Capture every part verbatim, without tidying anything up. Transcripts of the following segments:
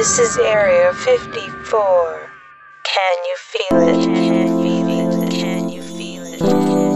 This is Area fifty-four. Can you feel it? Can you feel it? Can you feel it? Can you feel it?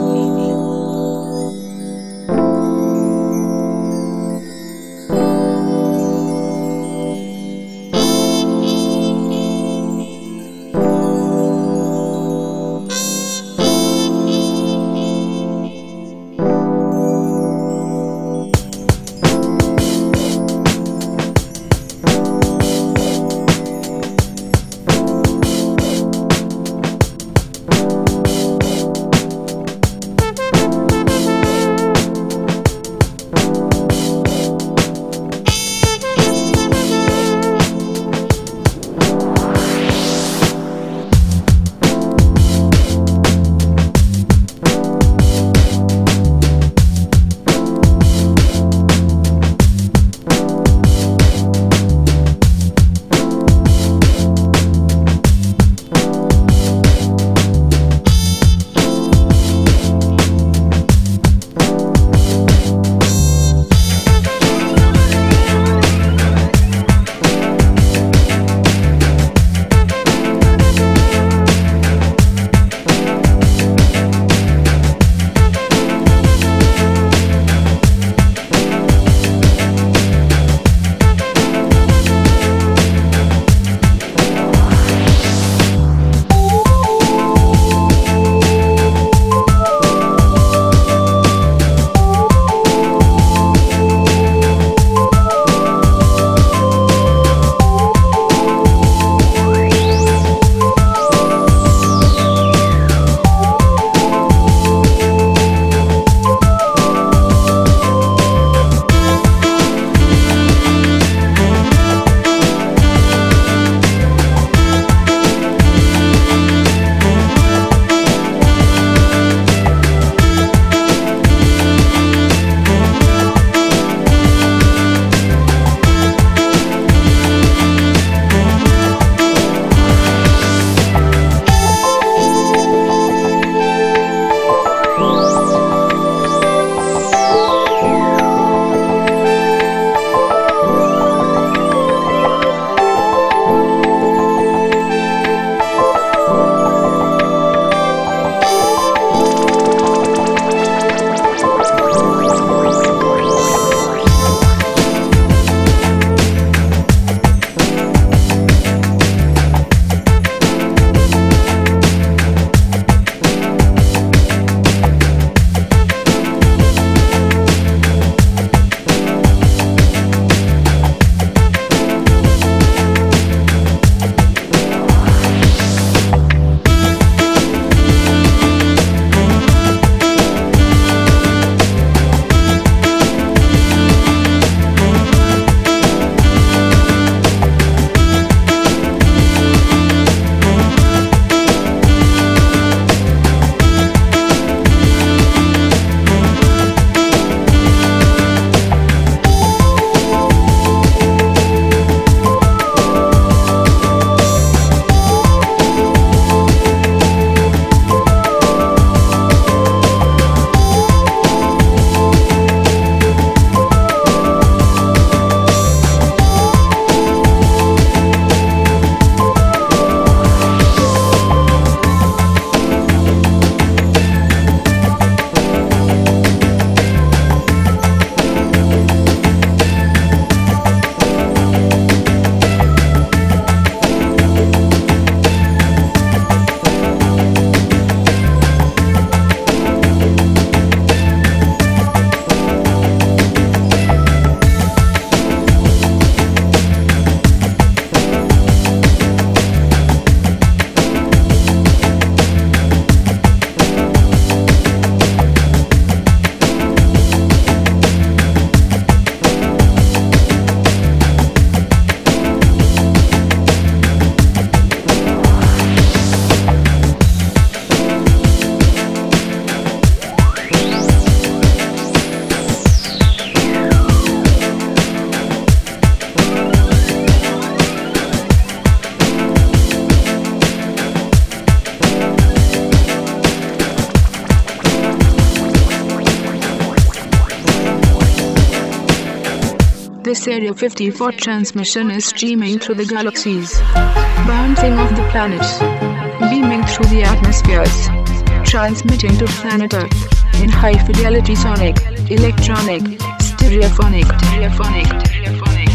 This Area fifty-four transmission is streaming through the galaxies, bouncing off the planets, beaming through the atmospheres, transmitting to planet Earth in high-fidelity sonic, electronic, stereophonic, stereophonic, stereophonic.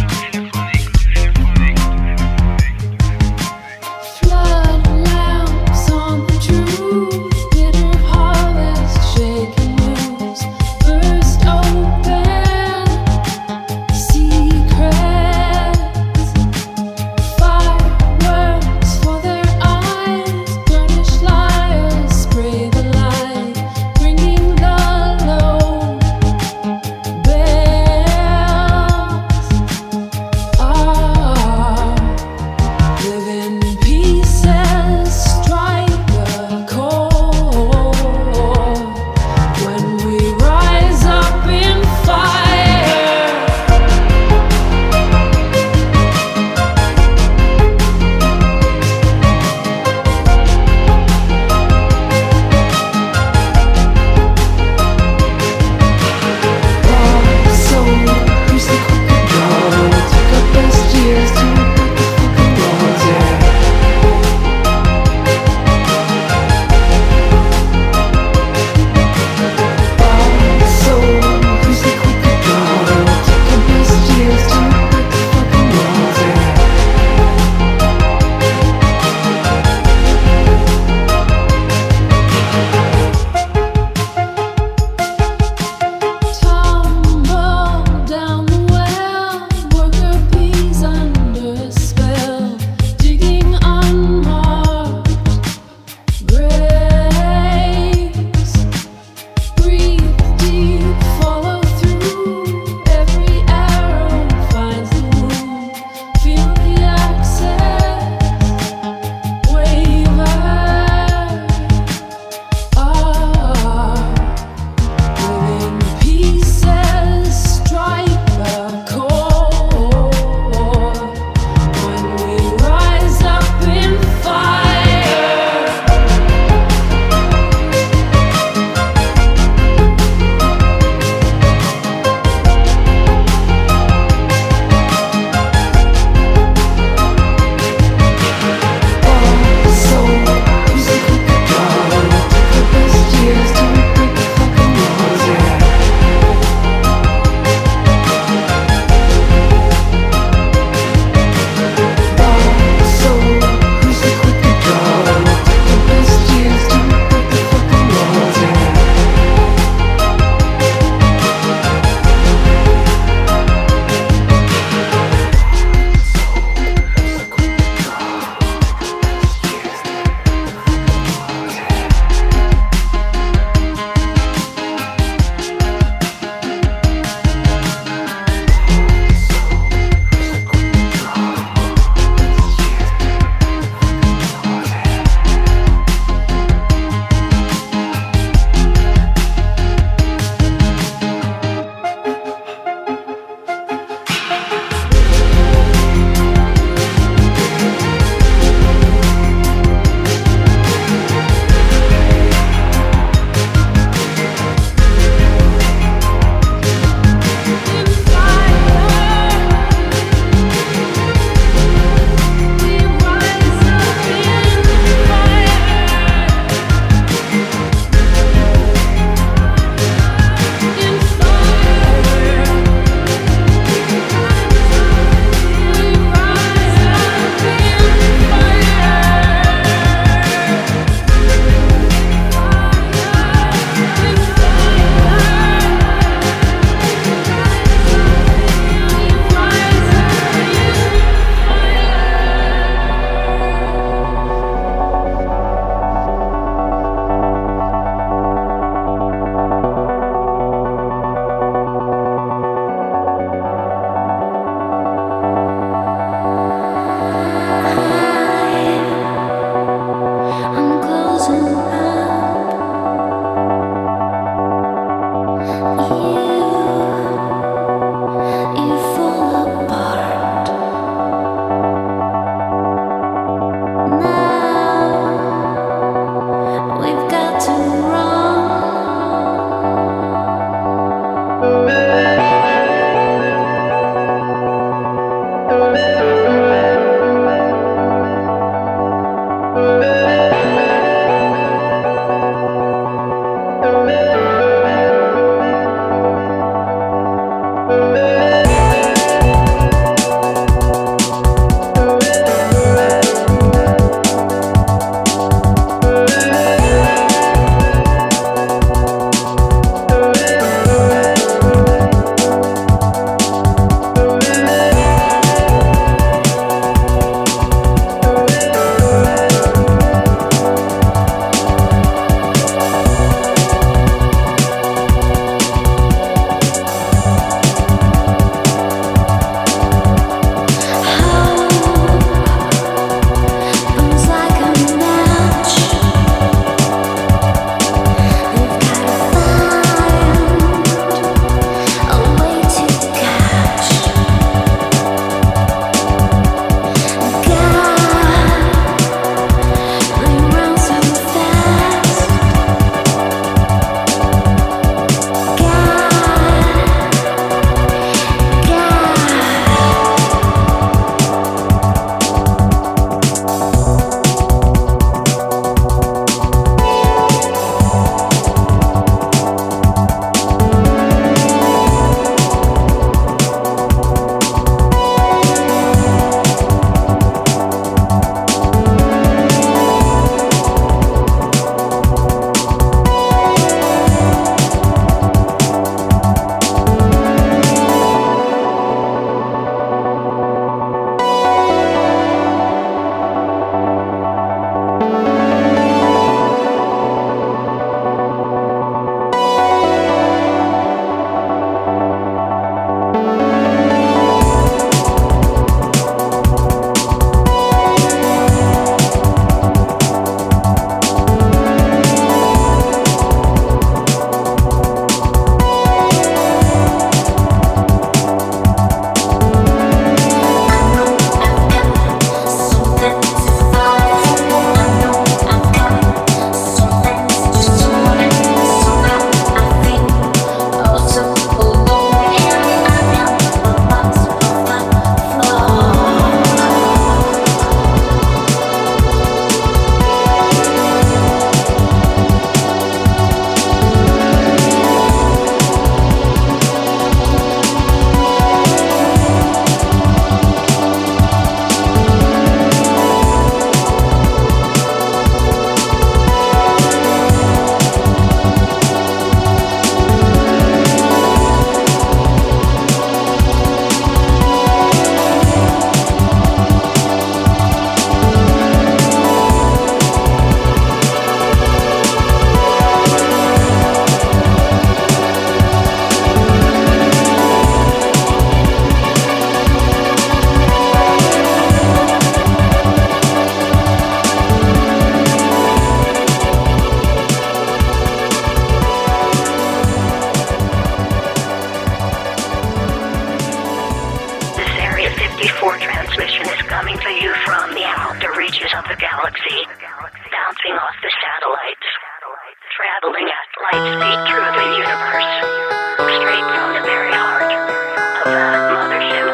light speed through the universe, straight from the very heart of the mothership.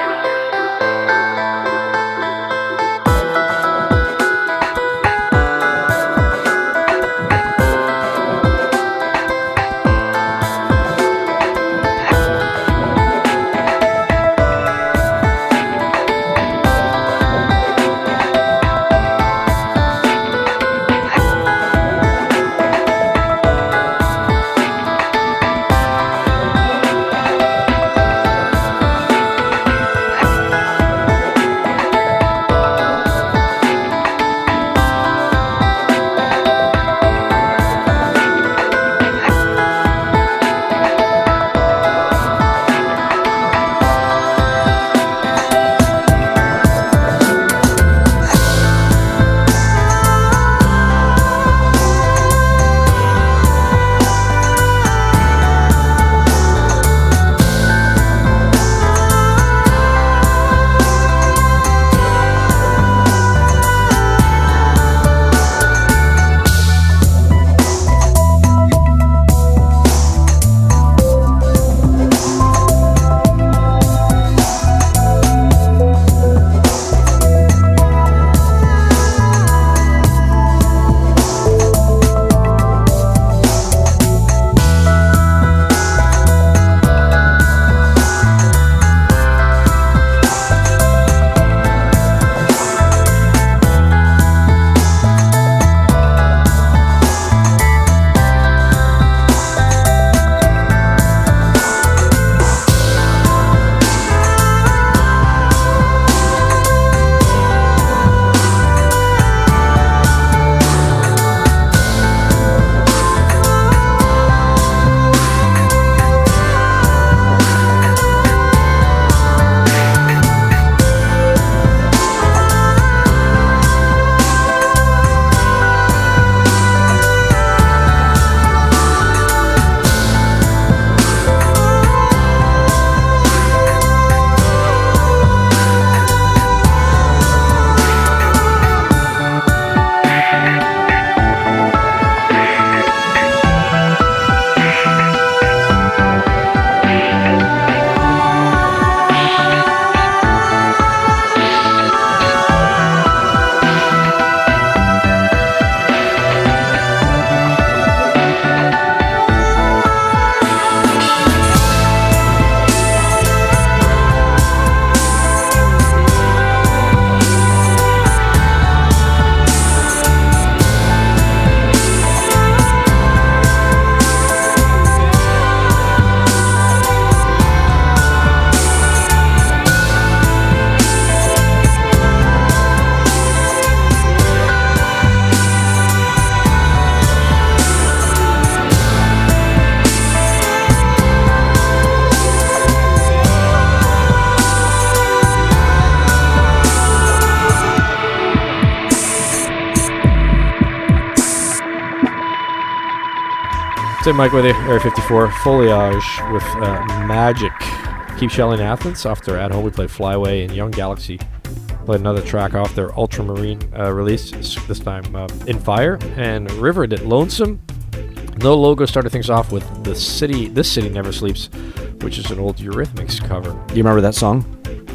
Tim Mike with you, Area fifty-four, Foliage with uh, Magic. Keep Shelling Athens off their At Home. We played Flyway and Young Galaxy. Played another track off their Ultramarine uh, release, this time uh, In Fire. And River did Lonesome. No Logo started things off with the city. This City Never Sleeps, which is an old Eurythmics cover. Do you remember that song?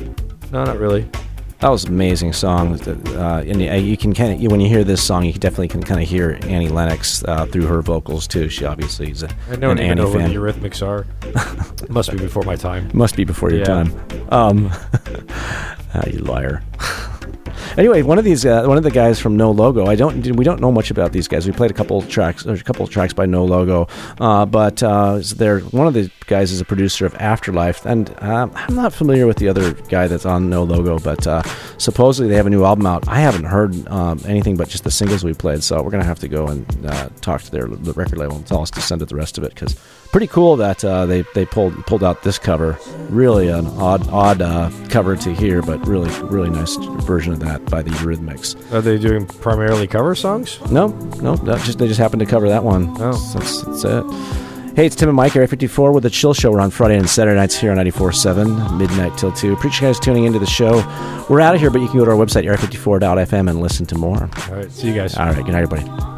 No, not really. That was an amazing song. Uh, and you can kind of, when you hear this song, you definitely can kind of hear Annie Lennox uh, through her vocals too. She obviously is a, I don't an even Annie know fan. who the Eurythmics are. Must be before my time. Must be before your Yeah. time. Um, ah, you liar. Anyway, one of these, uh, one of the guys from No Logo. I don't, we don't know much about these guys. We played a couple tracks, or a couple of tracks by No Logo, uh, but uh, they're one of the guys is a producer of Afterlife, and uh, I'm not familiar with the other guy that's on No Logo, but uh, supposedly they have a new album out. I haven't heard um, anything but just the singles we played, so we're gonna have to go and uh, talk to their the record label and tell us to send it the rest of it, because pretty cool that uh, they they pulled pulled out this cover. Really an odd odd uh, cover to hear, but really really nice version of that by the Eurythmics. Are they doing primarily cover songs? No, no, that just they just happened to cover that one. Oh. That's, that's it. Hey, it's Tim and Mike, Area fifty-four with the Chill Show. We're on Friday and Saturday nights here on ninety-four point seven, midnight till two. Appreciate you guys tuning into the show. We're out of here, but you can go to our website, area fifty-four dot f m, and listen to more. All right, see you guys. All right, good night, everybody.